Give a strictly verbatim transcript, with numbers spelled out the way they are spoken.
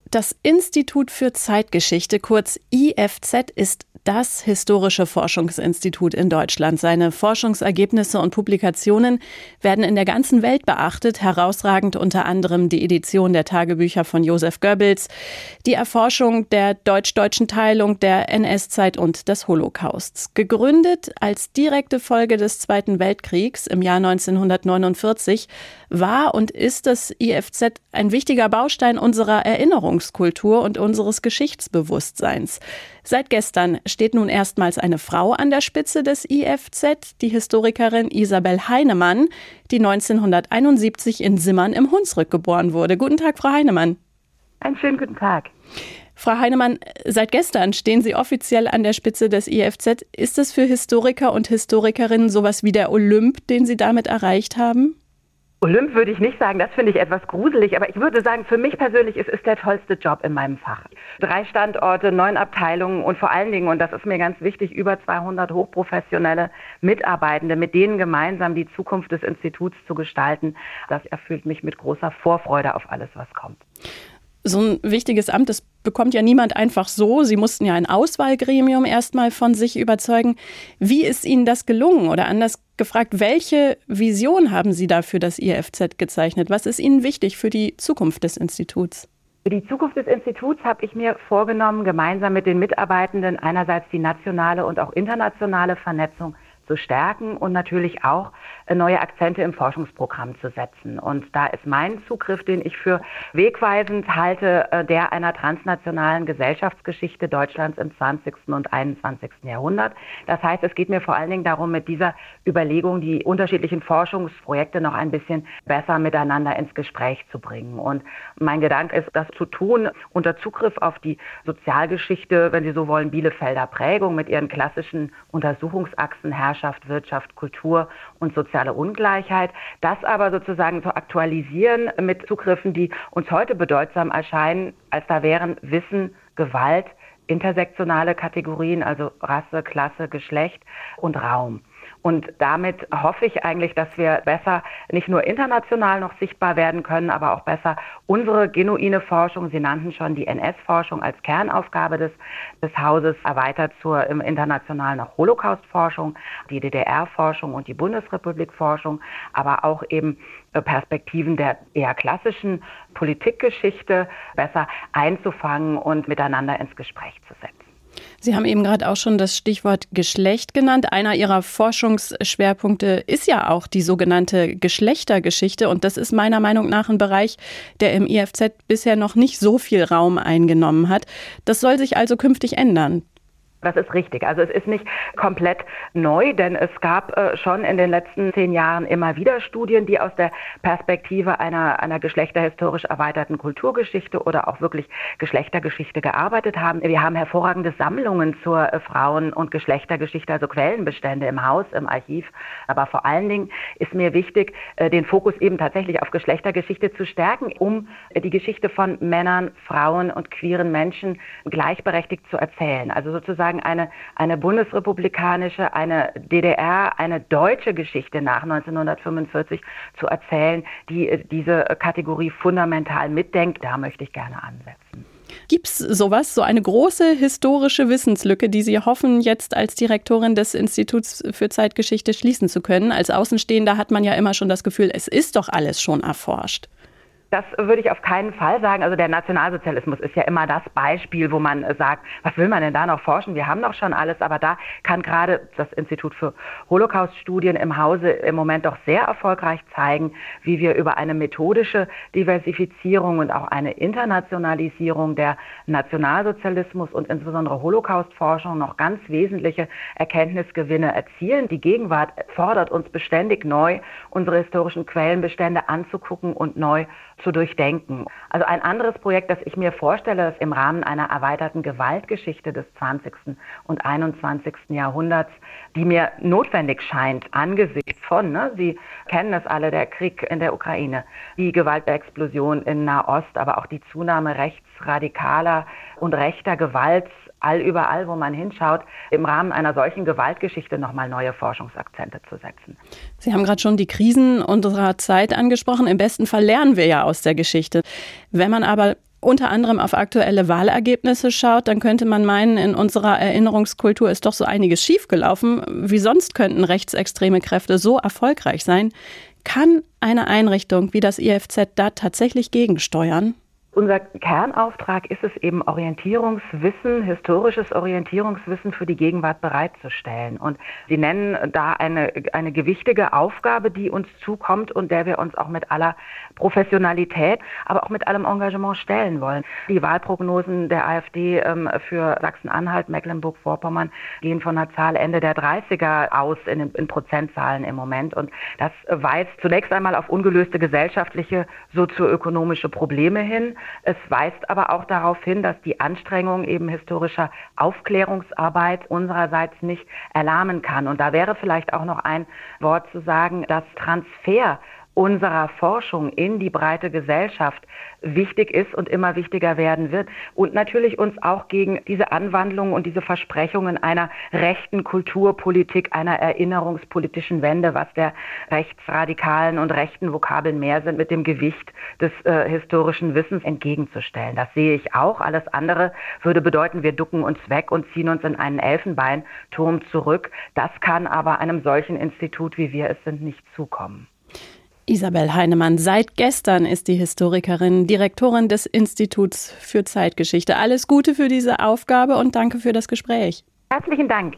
Das Institut für Zeitgeschichte, kurz I F Z, ist das historische Forschungsinstitut in Deutschland. Seine Forschungsergebnisse und Publikationen werden in der ganzen Welt beachtet. Herausragend unter anderem die Edition der Tagebücher von Joseph Goebbels, die Erforschung der deutsch-deutschen Teilung, der N S-Zeit und des Holocausts. Gegründet als direkte Folge des Zweiten Weltkriegs im Jahr neunzehnhundertneunundvierzig war und ist das I F Z ein wichtiger Baustein unserer Erinnerungskultur und unseres Geschichtsbewusstseins. Seit gestern steht nun erstmals eine Frau an der Spitze des I F Z, die Historikerin Isabel Heinemann, die neunzehnhunderteinundsiebzig in Simmern im Hunsrück geboren wurde. Guten Tag, Frau Heinemann. Einen schönen guten Tag. Frau Heinemann, seit gestern stehen Sie offiziell an der Spitze des I F Z. Ist es für Historiker und Historikerinnen sowas wie der Olymp, den Sie damit erreicht haben? Olymp würde ich nicht sagen, das finde ich etwas gruselig, aber ich würde sagen, für mich persönlich ist es der tollste Job in meinem Fach. Drei Standorte, neun Abteilungen und vor allen Dingen, und das ist mir ganz wichtig, über zweihundert hochprofessionelle Mitarbeitende, mit denen gemeinsam die Zukunft des Instituts zu gestalten. Das erfüllt mich mit großer Vorfreude auf alles, was kommt. So ein wichtiges Amt, das bekommt ja niemand einfach so. Sie mussten ja ein Auswahlgremium erstmal von sich überzeugen. Wie ist Ihnen das gelungen? Oder anders gefragt, welche Vision haben Sie da für das I F Z gezeichnet? Was ist Ihnen wichtig für die Zukunft des Instituts? Für die Zukunft des Instituts habe ich mir vorgenommen, gemeinsam mit den Mitarbeitenden einerseits die nationale und auch internationale Vernetzung zu stärken und natürlich auch neue Akzente im Forschungsprogramm zu setzen. Und da ist mein Zugriff, den ich für wegweisend halte, der einer transnationalen Gesellschaftsgeschichte Deutschlands im zwanzigsten und einundzwanzigsten Jahrhundert. Das heißt, es geht mir vor allen Dingen darum, mit dieser Überlegung die unterschiedlichen Forschungsprojekte noch ein bisschen besser miteinander ins Gespräch zu bringen. Und mein Gedanke ist, das zu tun unter Zugriff auf die Sozialgeschichte, wenn Sie so wollen, Bielefelder Prägung mit ihren klassischen Untersuchungsachsen Herrschaft, Wirtschaft, Kultur und soziale Ungleichheit. Das aber sozusagen zu aktualisieren mit Zugriffen, die uns heute bedeutsam erscheinen, als da wären Wissen, Gewalt, intersektionale Kategorien, also Rasse, Klasse, Geschlecht und Raum. Und damit hoffe ich eigentlich, dass wir besser nicht nur international noch sichtbar werden können, aber auch besser unsere genuine Forschung, Sie nannten schon die N S-Forschung als Kernaufgabe des, des Hauses, erweitert zur im internationalen auch Holocaust-Forschung, die D D R-Forschung und die Bundesrepublik-Forschung, aber auch eben Perspektiven der eher klassischen Politikgeschichte besser einzufangen und miteinander ins Gespräch zu setzen. Sie haben eben gerade auch schon das Stichwort Geschlecht genannt. Einer Ihrer Forschungsschwerpunkte ist ja auch die sogenannte Geschlechtergeschichte. Und das ist meiner Meinung nach ein Bereich, der im I F Z bisher noch nicht so viel Raum eingenommen hat. Das soll sich also künftig ändern. Das ist richtig. Also es ist nicht komplett neu, denn es gab äh, schon in den letzten zehn Jahren immer wieder Studien, die aus der Perspektive einer, einer geschlechterhistorisch erweiterten Kulturgeschichte oder auch wirklich Geschlechtergeschichte gearbeitet haben. Wir haben hervorragende Sammlungen zur äh, Frauen- und Geschlechtergeschichte, also Quellenbestände im Haus, im Archiv. Aber vor allen Dingen ist mir wichtig, äh, den Fokus eben tatsächlich auf Geschlechtergeschichte zu stärken, um äh, die Geschichte von Männern, Frauen und queeren Menschen gleichberechtigt zu erzählen. Also sozusagen eine, eine bundesrepublikanische, eine D D R, eine deutsche Geschichte nach neunzehnhundertfünfundvierzig zu erzählen, die diese Kategorie fundamental mitdenkt. Da möchte ich gerne ansetzen. Gibt es sowas, so eine große historische Wissenslücke, die Sie hoffen, jetzt als Direktorin des Instituts für Zeitgeschichte schließen zu können? Als Außenstehender hat man ja immer schon das Gefühl, es ist doch alles schon erforscht. Das würde ich auf keinen Fall sagen. Also der Nationalsozialismus ist ja immer das Beispiel, wo man sagt, was will man denn da noch forschen? Wir haben doch schon alles. Aber da kann gerade das Institut für Holocaust-Studien im Hause im Moment doch sehr erfolgreich zeigen, wie wir über eine methodische Diversifizierung und auch eine Internationalisierung der Nationalsozialismus und insbesondere Holocaust-Forschung noch ganz wesentliche Erkenntnisgewinne erzielen. Die Gegenwart fordert uns beständig neu, unsere historischen Quellenbestände anzugucken und neu zu durchdenken. Also ein anderes Projekt, das ich mir vorstelle, ist im Rahmen einer erweiterten Gewaltgeschichte des zwanzigsten und einundzwanzigsten Jahrhunderts, die mir notwendig scheint angesichts von, ne, Sie kennen es alle, der Krieg in der Ukraine, die Gewaltexplosion in Nahost, aber auch die Zunahme rechtsradikaler und rechter Gewalt all überall, wo man hinschaut, im Rahmen einer solchen Gewaltgeschichte nochmal neue Forschungsakzente zu setzen. Sie haben gerade schon die Krisen unserer Zeit angesprochen. Im besten Fall lernen wir ja aus der Geschichte. Wenn man aber unter anderem auf aktuelle Wahlergebnisse schaut, dann könnte man meinen, in unserer Erinnerungskultur ist doch so einiges schiefgelaufen. Wie sonst könnten rechtsextreme Kräfte so erfolgreich sein? Kann eine Einrichtung wie das I F Z da tatsächlich gegensteuern? Unser Kernauftrag ist es eben, Orientierungswissen, historisches Orientierungswissen für die Gegenwart bereitzustellen. Und Sie nennen da eine, eine gewichtige Aufgabe, die uns zukommt und der wir uns auch mit aller Professionalität, aber auch mit allem Engagement stellen wollen. Die Wahlprognosen der AfD ähm, für Sachsen-Anhalt, Mecklenburg-Vorpommern gehen von einer Zahl Ende der dreißiger aus in, in Prozentzahlen im Moment. Und das weist zunächst einmal auf ungelöste gesellschaftliche, sozioökonomische Probleme hin. Es weist aber auch darauf hin, dass die Anstrengung eben historischer Aufklärungsarbeit unsererseits nicht erlahmen kann. Und da wäre vielleicht auch noch ein Wort zu sagen, dass Transfer unserer Forschung in die breite Gesellschaft wichtig ist und immer wichtiger werden wird und natürlich uns auch gegen diese Anwandlungen und diese Versprechungen einer rechten Kulturpolitik, einer erinnerungspolitischen Wende, was der rechtsradikalen und rechten Vokabeln mehr sind, mit dem Gewicht des äh, historischen Wissens entgegenzustellen. Das sehe ich auch. Alles andere würde bedeuten, wir ducken uns weg und ziehen uns in einen Elfenbeinturm zurück. Das kann aber einem solchen Institut, wie wir es sind, nicht zukommen. Isabel Heinemann, seit gestern ist die Historikerin Direktorin des Instituts für Zeitgeschichte. Alles Gute für diese Aufgabe und danke für das Gespräch. Herzlichen Dank.